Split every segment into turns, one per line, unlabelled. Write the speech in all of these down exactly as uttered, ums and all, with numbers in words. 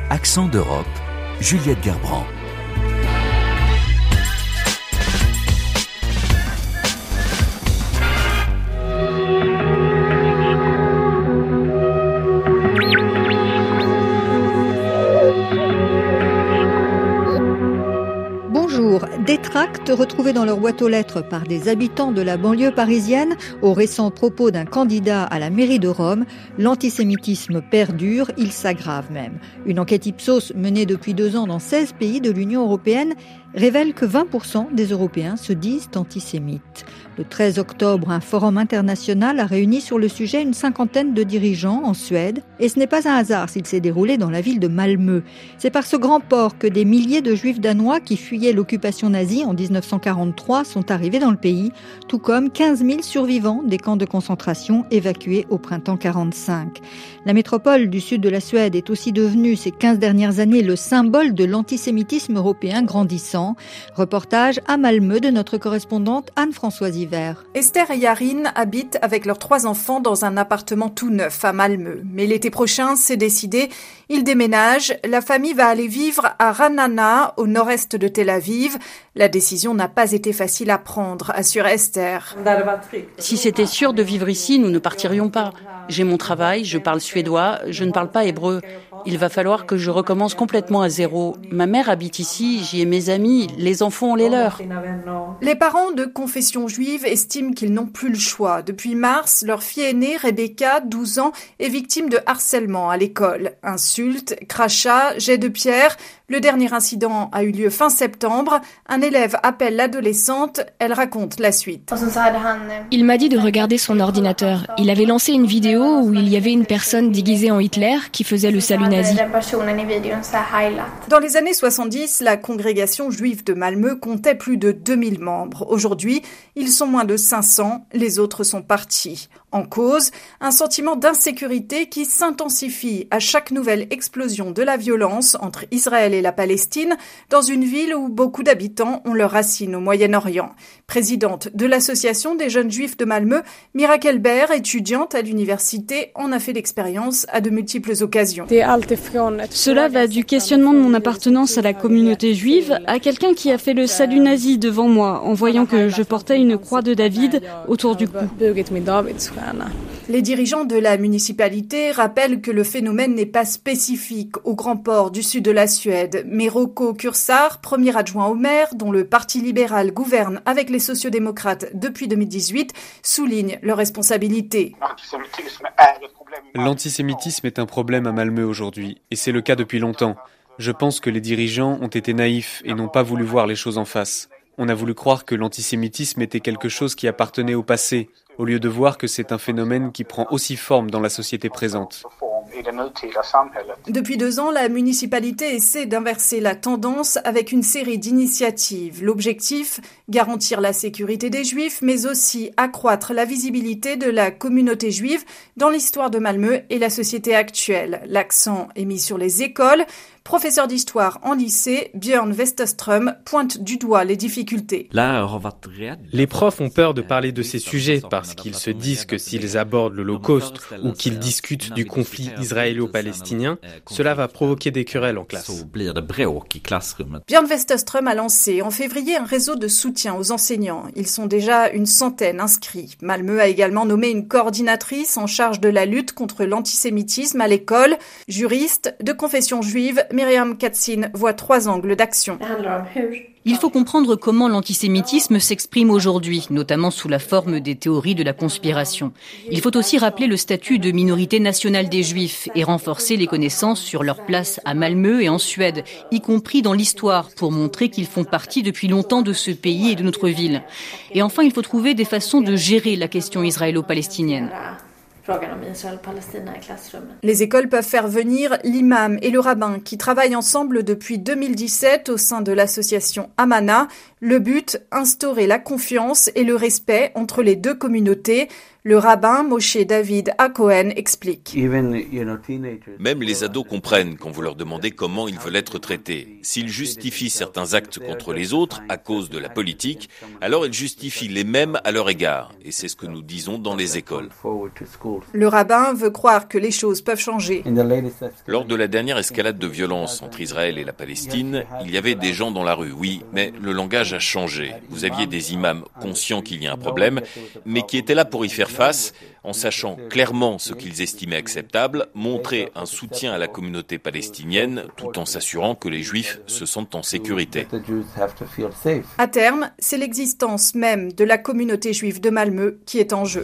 Accent d'Europe, Juliette Gerbrand.
Des tracts retrouvés dans leur boîte aux lettres par des habitants de la banlieue parisienne aux récents propos d'un candidat à la mairie de Rome, l'antisémitisme perdure, il s'aggrave même. Une enquête Ipsos menée depuis deux ans dans seize pays de l'Union européenne révèle que vingt pour cent des Européens se disent antisémites. Le treize octobre, un forum international a réuni sur le sujet une cinquantaine de dirigeants en Suède. Et ce n'est pas un hasard s'il s'est déroulé dans la ville de Malmö. C'est par ce grand port que des milliers de juifs danois qui fuyaient l'occupation nazie en dix-neuf cent quarante-trois sont arrivés dans le pays, tout comme quinze mille survivants des camps de concentration évacués au printemps quarante-cinq. La métropole du sud de la Suède est aussi devenue ces quinze dernières années le symbole de l'antisémitisme européen grandissant. Reportage à Malmö de notre correspondante Anne-Françoise Hiver.
Esther et Yarin habitent avec leurs trois enfants dans un appartement tout neuf à Malmö. Mais l'été prochain, c'est décidé, ils déménagent. La famille va aller vivre à Ra'anana, au nord-est de Tel Aviv. La décision n'a pas été facile à prendre, assure Esther.
Si c'était sûr de vivre ici, nous ne partirions pas. J'ai mon travail, je parle suédois, je ne parle pas hébreu. Il va falloir que je recommence complètement à zéro. Ma mère habite ici, j'y ai mes amis, les enfants ont les leurs.
Les parents de confession juive estiment qu'ils n'ont plus le choix. Depuis mars, leur fille aînée, Rebecca, douze ans, est victime de harcèlement à l'école. Insultes, crachats, jets de pierre. Le dernier incident a eu lieu fin septembre. Un élève appelle l'adolescente, elle raconte la suite.
Il m'a dit de regarder son ordinateur. Il avait lancé une vidéo où il y avait une personne déguisée en Hitler qui faisait le salut nazi.
Dans les années soixante-dix, la congrégation juive de Malmö comptait plus de deux mille membres. Aujourd'hui, ils sont moins de cinq cents, les autres sont partis. En cause, un sentiment d'insécurité qui s'intensifie à chaque nouvelle explosion de la violence entre Israël et la Palestine, dans une ville où beaucoup d'habitants ont leurs racines au Moyen-Orient. Présidente de l'association des jeunes juifs de Malmö, Mira Kelber, étudiante à l'université, en a fait l'expérience à de multiples occasions.
Cela va du questionnement de mon appartenance à la communauté juive à quelqu'un qui a fait le salut nazi devant moi en voyant que je portais une croix de David autour du cou.
Les dirigeants de la municipalité rappellent que le phénomène n'est pas spécifique au grand port du sud de la Suède. Mais Rocco Kursar, premier adjoint au maire, dont le Parti libéral gouverne avec les sociodémocrates depuis deux mille dix-huit, souligne leur responsabilité.
L'antisémitisme est un problème à Malmö aujourd'hui, et c'est le cas depuis longtemps. Je pense que les dirigeants ont été naïfs et n'ont pas voulu voir les choses en face. On a voulu croire que l'antisémitisme était quelque chose qui appartenait au passé, au lieu de voir que c'est un phénomène qui prend aussi forme dans la société présente.
Depuis deux ans, la municipalité essaie d'inverser la tendance avec une série d'initiatives. L'objectif, garantir la sécurité des Juifs, mais aussi accroître la visibilité de la communauté juive dans l'histoire de Malmö et la société actuelle. L'accent est mis sur les écoles. Professeur d'histoire en lycée, Björn Westerström pointe du doigt les difficultés.
Les profs ont peur de parler de ces sujets parce qu'ils se disent que s'ils abordent l'Holocauste ou qu'ils discutent du conflit israélo-palestinien, cela va provoquer des querelles en classe.
Björn Westerström a lancé en février un réseau de soutien aux enseignants. Ils sont déjà une centaine inscrits. Malmö a également nommé une coordinatrice en charge de la lutte contre l'antisémitisme à l'école. Juriste de confession juive, Myriam Katzin voit trois angles d'action.
Il faut comprendre comment l'antisémitisme s'exprime aujourd'hui, notamment sous la forme des théories de la conspiration. Il faut aussi rappeler le statut de minorité nationale des Juifs et renforcer les connaissances sur leur place à Malmö et en Suède, y compris dans l'histoire, pour montrer qu'ils font partie depuis longtemps de ce pays et de notre ville. Et enfin, il faut trouver des façons de gérer la question israélo-palestinienne.
Les écoles peuvent faire venir l'imam et le rabbin qui travaillent ensemble depuis deux mille dix-sept au sein de l'association Amana. Le but, instaurer la confiance et le respect entre les deux communautés. Le rabbin Moshe David Hakohen explique.
Même les ados comprennent quand vous leur demandez comment ils veulent être traités. S'ils justifient certains actes contre les autres à cause de la politique, alors ils justifient les mêmes à leur égard. Et c'est ce que nous disons dans les écoles.
Le rabbin veut croire que les choses peuvent changer.
Lors de la dernière escalade de violence entre Israël et la Palestine, il y avait des gens dans la rue, oui, mais le langage a changé. Vous aviez des imams conscients qu'il y a un problème, mais qui étaient là pour y faire face, en sachant clairement ce qu'ils estimaient acceptable, montrer un soutien à la communauté palestinienne, tout en s'assurant que les Juifs se sentent en sécurité.
À terme, c'est l'existence même de la communauté juive de Malmö qui est en jeu.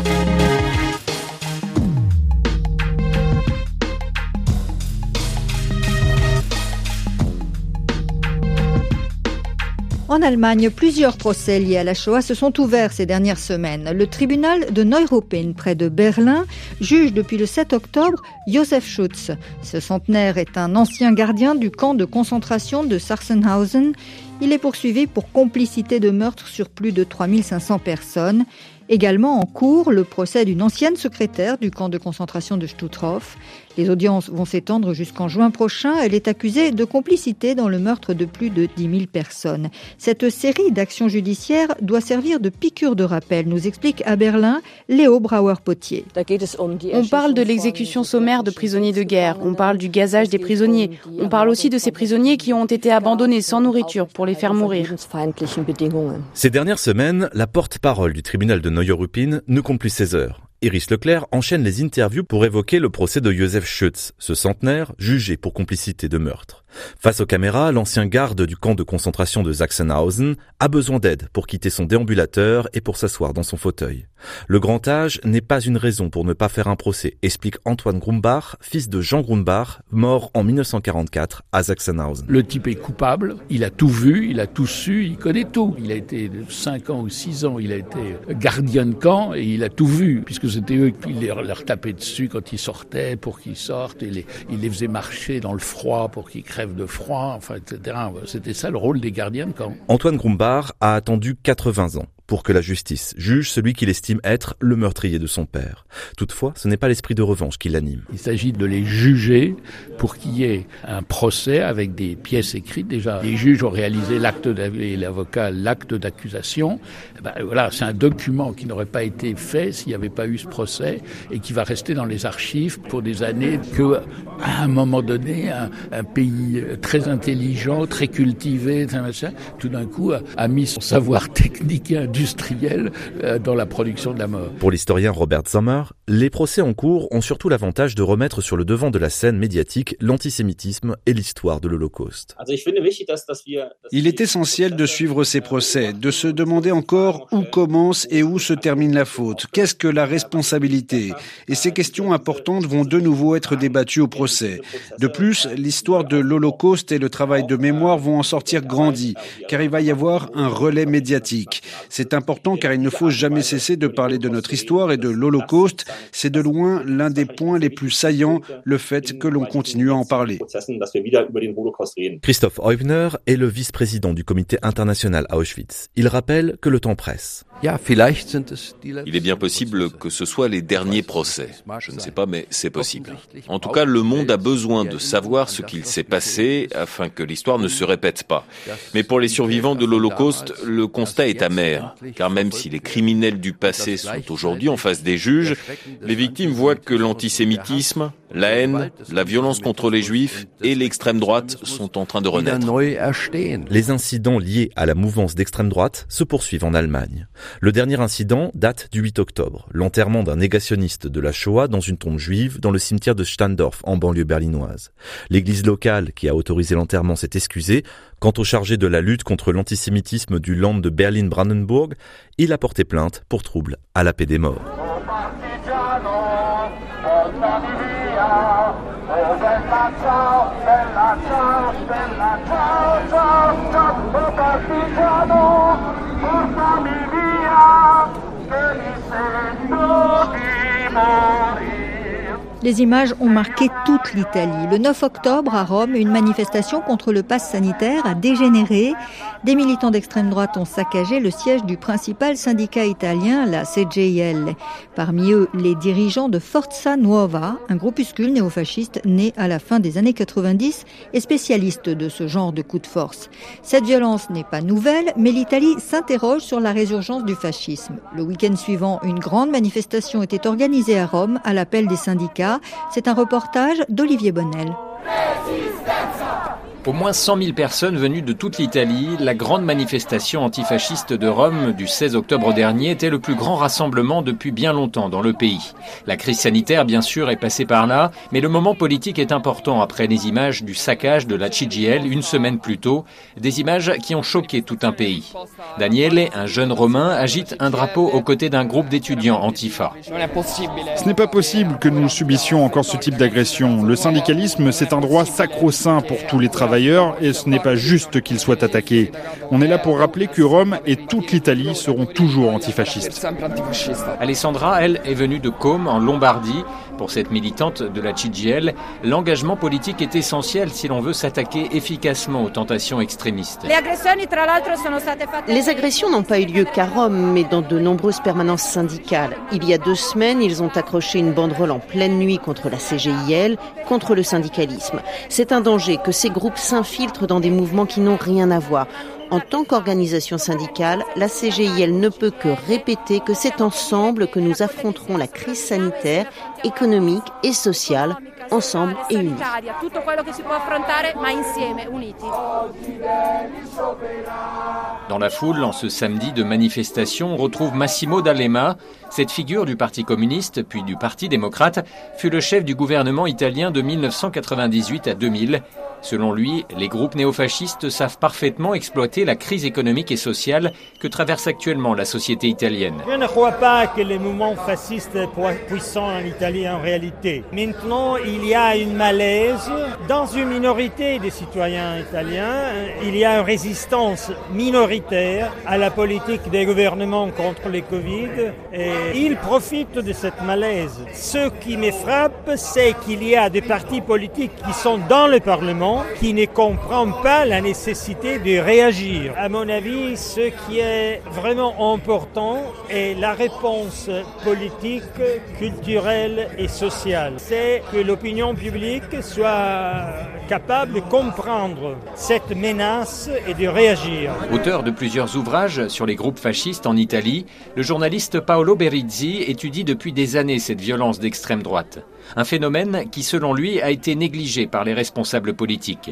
En Allemagne, plusieurs procès liés à la Shoah se sont ouverts ces dernières semaines. Le tribunal de Neuruppin, près de Berlin, juge depuis le sept octobre Josef Schutz. Ce centenaire est un ancien gardien du camp de concentration de Sachsenhausen. Il est poursuivi pour complicité de meurtre sur plus de trois mille cinq cents personnes. Également en cours, le procès d'une ancienne secrétaire du camp de concentration de Stutthof. Les audiences vont s'étendre jusqu'en juin prochain. Elle est accusée de complicité dans le meurtre de plus de dix mille personnes. Cette série d'actions judiciaires doit servir de piqûre de rappel, nous explique à Berlin Léo Brauer-Potier.
On parle de l'exécution sommaire de prisonniers de guerre, on parle du gazage des prisonniers, on parle aussi de ces prisonniers qui ont été abandonnés sans nourriture pour les faire mourir.
Ces dernières semaines, la porte-parole du tribunal de Neuruppin ne compte plus ses heures. Iris Leclerc enchaîne les interviews pour évoquer le procès de Josef Schutz, ce centenaire jugé pour complicité de meurtre. Face aux caméras, l'ancien garde du camp de concentration de Sachsenhausen a besoin d'aide pour quitter son déambulateur et pour s'asseoir dans son fauteuil. Le grand âge n'est pas une raison pour ne pas faire un procès, explique Antoine Grumbach, fils de Jean Grumbach, mort en dix-neuf cent quarante-quatre à Sachsenhausen.
Le type est coupable, il a tout vu, il a tout su, il connaît tout. Il a été cinq ans ou six ans, il a été gardien de camp et il a tout vu, puisque c'était eux qui leur tapaient dessus quand ils sortaient pour qu'ils sortent, et les, il les faisait marcher dans le froid pour qu'ils crèvent de froid, enfin, et cetera. C'était ça le rôle des gardiens de camp.
Antoine Grumbach a attendu quatre-vingts ans pour que la justice juge celui qu'il estime être le meurtrier de son père. Toutefois, ce n'est pas l'esprit de revanche qui l'anime.
Il s'agit de les juger pour qu'il y ait un procès avec des pièces écrites. Déjà, les juges ont réalisé l'acte et l'avocat l'acte d'accusation. Ben, voilà, c'est un document qui n'aurait pas été fait s'il n'y avait pas eu ce procès et qui va rester dans les archives pour des années que, à un moment donné, un, un pays très intelligent, très cultivé, tout d'un coup a, a mis son savoir technique et industriel dans la production de la mort.
Pour l'historien Robert Sommer, les procès en cours ont surtout l'avantage de remettre sur le devant de la scène médiatique l'antisémitisme et l'histoire de l'Holocauste.
Il est essentiel de suivre ces procès, de se demander encore où commence et où se termine la faute. Qu'est-ce que la responsabilité ? Et ces questions importantes vont de nouveau être débattues au procès. De plus, l'histoire de l'Holocauste et le travail de mémoire vont en sortir grandis, car il va y avoir un relais médiatique. C'est important car il ne faut jamais cesser de parler de notre histoire et de l'Holocauste. C'est de loin l'un des points les plus saillants, le fait que l'on continue à en parler.
Christoph Eubner est le vice-président du comité international à Auschwitz. Il rappelle que le temps presse.
Il est bien possible que ce soit les derniers procès. Je ne sais pas, mais c'est possible. En tout cas, le monde a besoin de savoir ce qu'il s'est passé afin que l'histoire ne se répète pas. Mais pour les survivants de l'Holocauste, le constat est amer. Car même si les criminels du passé sont aujourd'hui en face des juges, les victimes voient que l'antisémitisme, la haine, la violence contre les juifs et l'extrême droite sont en train de renaître.
Les incidents liés à la mouvance d'extrême droite se poursuivent en Allemagne. Le dernier incident date du huit octobre, l'enterrement d'un négationniste de la Shoah dans une tombe juive dans le cimetière de Standorf en banlieue berlinoise. L'église locale qui a autorisé l'enterrement s'est excusée. Quant au chargé de la lutte contre l'antisémitisme du Land de Berlin-Brandenburg, il a porté plainte pour trouble à la paix des morts.
Les images ont marqué toute l'Italie. Le neuf octobre, à Rome, une manifestation contre le pass sanitaire a dégénéré. des militants d'extrême droite ont saccagé le siège du principal syndicat italien, la C G I L. Parmi eux, les dirigeants de Forza Nuova, un groupuscule néofasciste né à la fin des années quatre-vingt-dix et spécialiste de ce genre de coup de force. Cette violence n'est pas nouvelle, mais l'Italie s'interroge sur la résurgence du fascisme. Le week-end suivant, une grande manifestation était organisée à Rome à l'appel des syndicats. C'est un reportage d'Olivier Bonnel.
Au moins cent mille personnes venues de toute l'Italie, la grande manifestation antifasciste de Rome du seize octobre dernier était le plus grand rassemblement depuis bien longtemps dans le pays. La crise sanitaire, bien sûr, est passée par là, mais le moment politique est important après les images du saccage de la C G I L une semaine plus tôt, des images qui ont choqué tout un pays. Daniele, un jeune Romain, agite un drapeau aux côtés d'un groupe d'étudiants antifa.
Ce n'est pas possible que nous subissions encore ce type d'agression. Le syndicalisme, c'est un droit sacro-saint pour tous les travailleurs. Et ce n'est pas juste qu'ils soient attaqués. On est là pour rappeler que Rome et toute l'Italie seront toujours antifascistes.
Alessandra, elle, est venue de Côme, en Lombardie. Pour cette militante de la C G I L, l'engagement politique est essentiel si l'on veut s'attaquer efficacement aux tentations extrémistes.
Les agressions n'ont pas eu lieu qu'à Rome, mais dans de nombreuses permanences syndicales. Il y a deux semaines, ils ont accroché une banderole en pleine nuit contre la C G I L, contre le syndicalisme. C'est un danger que ces groupes s'infiltrent dans des mouvements qui n'ont rien à voir. En tant qu'organisation syndicale, la C G I L ne peut que répéter que c'est ensemble que nous affronterons la crise sanitaire, économique et sociale, ensemble et unis.
Dans la foule, en ce samedi de manifestation, on retrouve Massimo D'Alema. Cette figure du Parti communiste, puis du Parti démocrate, fut le chef du gouvernement italien de mille neuf cent quatre-vingt-dix-huit à deux mille. Selon lui, les groupes néofascistes savent parfaitement exploiter la crise économique et sociale que traverse actuellement la société italienne.
Je ne crois pas que les mouvements fascistes soient puissants en Italie en réalité. Maintenant, il y a une malaise dans une minorité des citoyens italiens. Il y a une résistance minoritaire à la politique des gouvernements contre les Covid et ils profitent de cette malaise. Ce qui me frappe, c'est qu'il y a des partis politiques qui sont dans le Parlement qui ne comprend pas la nécessité de réagir. À mon avis, ce qui est vraiment important est la réponse politique, culturelle et sociale. C'est que l'opinion publique soit capable de comprendre cette menace et de réagir.
Auteur de plusieurs ouvrages sur les groupes fascistes en Italie, le journaliste Paolo Berizzi étudie depuis des années cette violence d'extrême droite. Un phénomène qui, selon lui, a été négligé par les responsables politiques.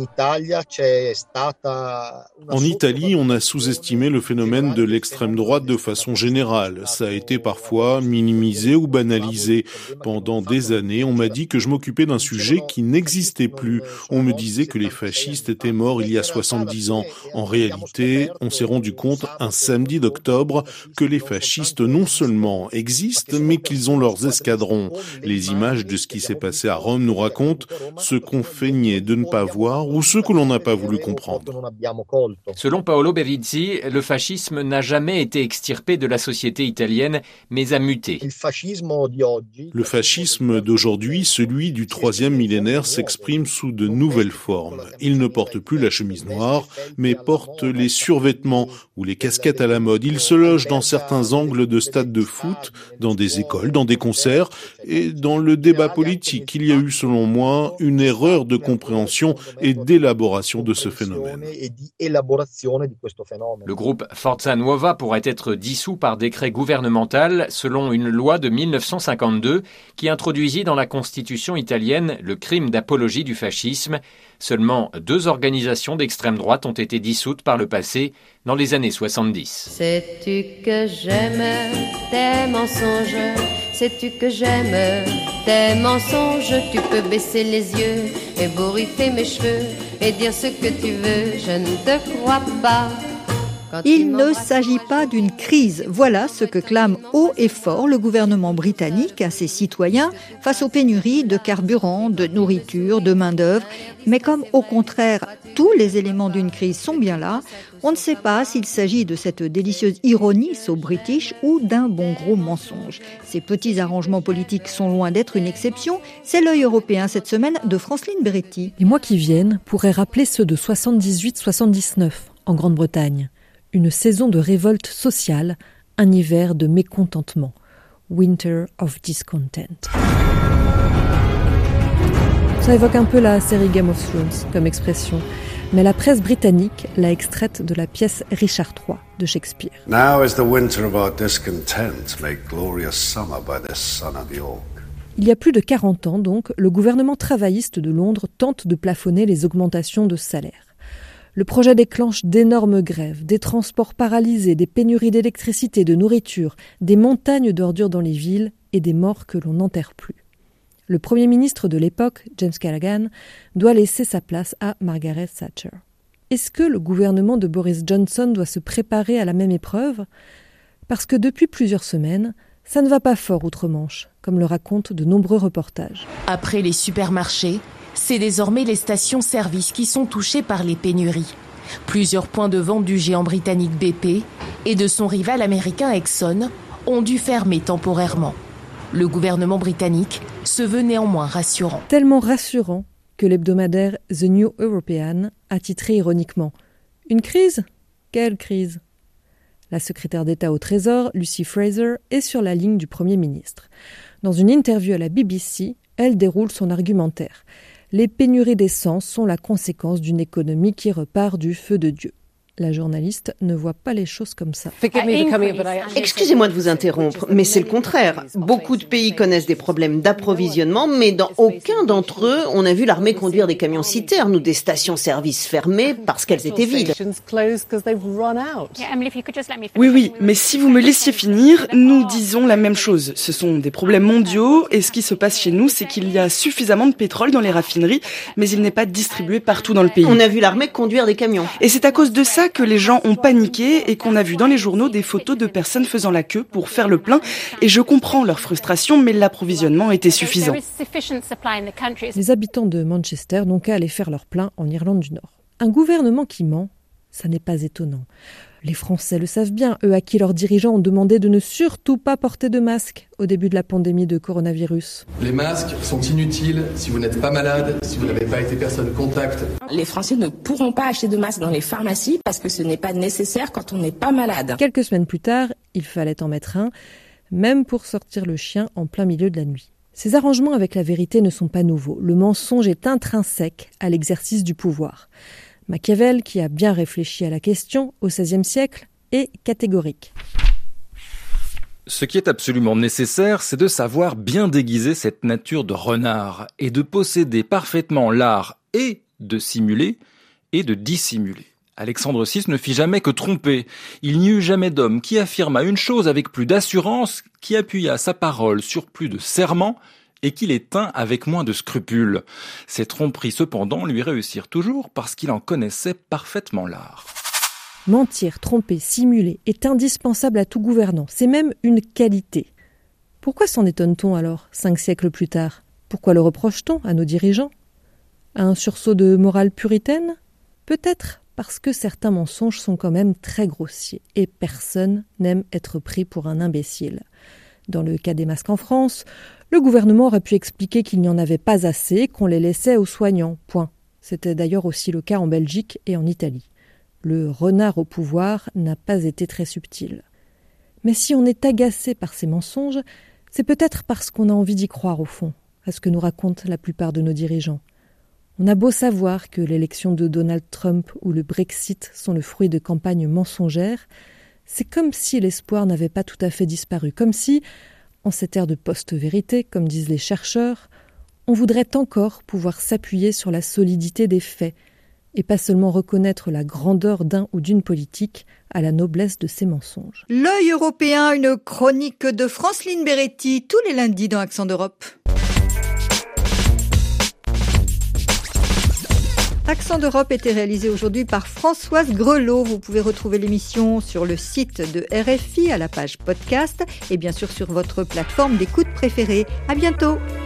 En Italie, on a sous-estimé le phénomène de l'extrême droite de façon générale. Ça a été parfois minimisé ou banalisé. Pendant des années, on m'a dit que je m'occupais d'un sujet qui n'existait plus. On me disait que les fascistes étaient morts il y a soixante-dix ans. En réalité, on s'est rendu compte un samedi d'octobre que les fascistes non seulement existent, mais qu'ils ont leurs escadrons. Les images de ce qui s'est passé à Rome nous racontent ce qu'on feignait de ne pas voir ou ce que l'on n'a pas voulu comprendre.
Selon Paolo Berizzi, le fascisme n'a jamais été extirpé de la société italienne, mais a muté.
Le fascisme d'aujourd'hui, celui du troisième millénaire, s'exprime sous de nouvelles formes. Il ne porte plus la chemise noire, mais porte les survêtements ou les casquettes à la mode. Il se loge dans certains angles de stades de foot, dans des écoles, dans des concerts et dans le débat politique. Il y a eu, selon moi, une erreur de compréhension et d'élaboration de ce phénomène.
Le groupe Forza Nuova pourrait être dissous par décret gouvernemental selon une loi de mille neuf cent cinquante-deux qui introduisit dans la constitution italienne le crime d'apologie du fascisme. Seulement deux organisations d'extrême droite ont été dissoutes par le passé, dans les années soixante-dix.
Sais-tu que j'aime tes mensonges? Sais-tu que j'aime tes mensonges? Tu peux baisser les yeux et bourrifer mes cheveux et dire ce que tu veux, je ne te crois pas.
Il ne s'agit pas d'une crise. Voilà ce que clame haut et fort le gouvernement britannique à ses citoyens face aux pénuries de carburant, de nourriture, de main-d'œuvre. Mais comme au contraire, tous les éléments d'une crise sont bien là, on ne sait pas s'il s'agit de cette délicieuse ironie so british ou d'un bon gros mensonge. Ces petits arrangements politiques sont loin d'être une exception. C'est l'œil européen cette semaine de Franceline Beretti.
Les mois qui viennent pourraient rappeler ceux de soixante-dix-huit soixante-dix-neuf. en Grande-Bretagne. Une saison de révolte sociale, un hiver de mécontentement. Winter of Discontent. Ça évoque un peu la série Game of Thrones comme expression, mais la presse britannique l'a extraite de la pièce Richard trois de Shakespeare. Now is the winter of our discontent, made glorious summer by this son of York. Il y a plus de quarante ans, donc, le gouvernement travailliste de Londres tente de plafonner les augmentations de salaire. Le projet déclenche d'énormes grèves, des transports paralysés, des pénuries d'électricité, de nourriture, des montagnes d'ordures dans les villes et des morts que l'on n'enterre plus. Le Premier ministre de l'époque, James Callaghan, doit laisser sa place à Margaret Thatcher. Est-ce que le gouvernement de Boris Johnson doit se préparer à la même épreuve ? Parce que depuis plusieurs semaines, ça ne va pas fort outre-Manche, comme le racontent de nombreux reportages.
Après les supermarchés, c'est désormais les stations-service qui sont touchées par les pénuries. Plusieurs points de vente du géant britannique B P et de son rival américain Exxon ont dû fermer temporairement. Le gouvernement britannique se veut néanmoins rassurant.
Tellement rassurant que l'hebdomadaire The New European a titré ironiquement « Une crise ? Quelle crise ?» La secrétaire d'État au Trésor, Lucy Fraser, est sur la ligne du Premier ministre. Dans une interview à la B B C, elle déroule son argumentaire. Les pénuries d'essence sont la conséquence d'une économie qui repart du feu de Dieu. La journaliste ne voit pas les choses comme ça.
Excusez-moi de vous interrompre, mais c'est le contraire. Beaucoup de pays connaissent des problèmes d'approvisionnement, mais dans aucun d'entre eux, on a vu l'armée conduire des camions-citernes ou des stations-service fermées parce qu'elles étaient vides.
Oui, oui, mais si vous me laissiez finir, nous disons la même chose. Ce sont des problèmes mondiaux, et ce qui se passe chez nous, c'est qu'il y a suffisamment de pétrole dans les raffineries, mais il n'est pas distribué partout dans le pays.
On a vu l'armée conduire des camions.
Et c'est à cause de ça que les gens ont paniqué et qu'on a vu dans les journaux des photos de personnes faisant la queue pour faire le plein. Et je comprends leur frustration, mais l'approvisionnement était suffisant.
Les habitants de Manchester n'ont qu'à aller faire leur plein en Irlande du Nord. Un gouvernement qui ment, ça n'est pas étonnant. Les Français le savent bien, eux à qui leurs dirigeants ont demandé de ne surtout pas porter de masque au début de la pandémie de coronavirus.
Les masques sont inutiles si vous n'êtes pas malade, si vous n'avez pas été personne contact.
Les Français ne pourront pas acheter de masques dans les pharmacies parce que ce n'est pas nécessaire quand on n'est pas malade.
Quelques semaines plus tard, il fallait en mettre un, même pour sortir le chien en plein milieu de la nuit. Ces arrangements avec la vérité ne sont pas nouveaux. Le mensonge est intrinsèque à l'exercice du pouvoir. Machiavel, qui a bien réfléchi à la question au seizième siècle, est catégorique.
Ce qui est absolument nécessaire, c'est de savoir bien déguiser cette nature de renard et de posséder parfaitement l'art et de simuler et de dissimuler. Alexandre six ne fit jamais que tromper. Il n'y eut jamais d'homme qui affirma une chose avec plus d'assurance, qui appuya sa parole sur plus de serments, et qu'il les tint avec moins de scrupules. Ces tromperies, cependant, lui réussirent toujours parce qu'il en connaissait parfaitement l'art.
Mentir, tromper, simuler est indispensable à tout gouvernant. C'est même une qualité. Pourquoi s'en étonne-t-on alors, cinq siècles plus tard ? Pourquoi le reproche-t-on à nos dirigeants ? À un sursaut de morale puritaine ? Peut-être parce que certains mensonges sont quand même très grossiers et personne n'aime être pris pour un imbécile. Dans le cas des masques en France, le gouvernement aurait pu expliquer qu'il n'y en avait pas assez, qu'on les laissait aux soignants, point. C'était d'ailleurs aussi le cas en Belgique et en Italie. Le renard au pouvoir n'a pas été très subtil. Mais si on est agacé par ces mensonges, c'est peut-être parce qu'on a envie d'y croire au fond, à ce que nous racontent la plupart de nos dirigeants. On a beau savoir que l'élection de Donald Trump ou le Brexit sont le fruit de campagnes mensongères, c'est comme si l'espoir n'avait pas tout à fait disparu, comme si, en cette ère de post-vérité, comme disent les chercheurs, on voudrait encore pouvoir s'appuyer sur la solidité des faits et pas seulement reconnaître la grandeur d'un ou d'une politique à la noblesse de ses mensonges.
L'œil européen, une chronique de Franceline Beretti, tous les lundis dans Accent d'Europe. Accent d'Europe était réalisé aujourd'hui par Françoise Grelot. Vous pouvez retrouver l'émission sur le site de R F I à la page podcast et bien sûr sur votre plateforme d'écoute préférée. À bientôt.